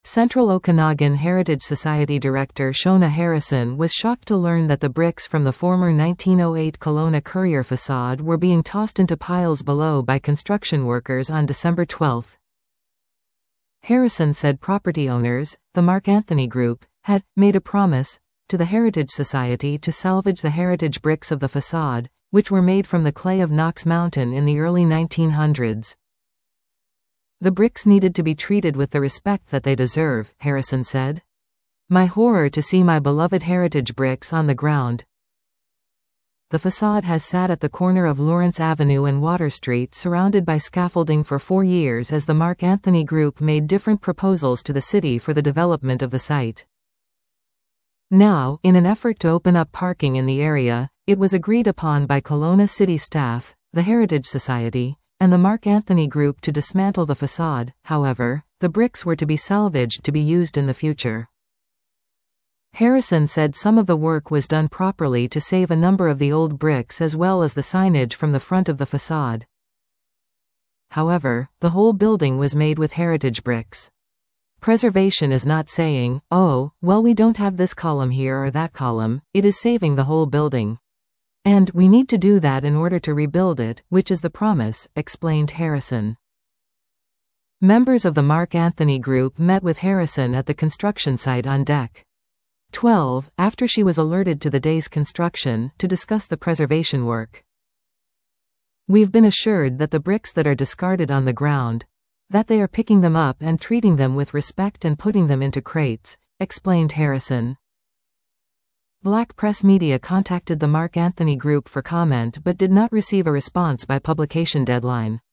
Central Okanagan Heritage Society director Shona Harrison was shocked to learn that the bricks from the former 1908 Kelowna Courier facade were being tossed into piles below by construction workers on December 12. Harrison said property owners, the Mark Anthony Group, had made a promise to the Heritage Society to salvage the heritage bricks of the facade, which were made from the clay of Knox Mountain in the early 1900s. The bricks needed to be treated with the respect that they deserve, Harrison said. My horror to see my beloved heritage bricks on the ground. The facade has sat at the corner of Lawrence Avenue and Water Street surrounded by scaffolding for 4 years as the Mark Anthony Group made different proposals to the city for the development of the site. Now, in an effort to open up parking in the area, it was agreed upon by Kelowna City staff, the Heritage Society, and the Mark Anthony Group to dismantle the facade. However, the bricks were to be salvaged to be used in the future. Harrison said some of the work was done properly to save a number of the old bricks as well as the signage from the front of the facade. However, the whole building was made with heritage bricks. Preservation is not saying, oh, well, we don't have this column here or that column, it is saving the whole building. And we need to do that in order to rebuild it, which is the promise, explained Harrison. Members of the Mark Anthony Group met with Harrison at the construction site on Deck 12, after she was alerted to the day's construction, to discuss the preservation work. We've been assured that the bricks that are discarded on the ground, that they are picking them up and treating them with respect and putting them into crates, explained Harrison. Black Press Media contacted the Mark Anthony Group for comment but did not receive a response by publication deadline.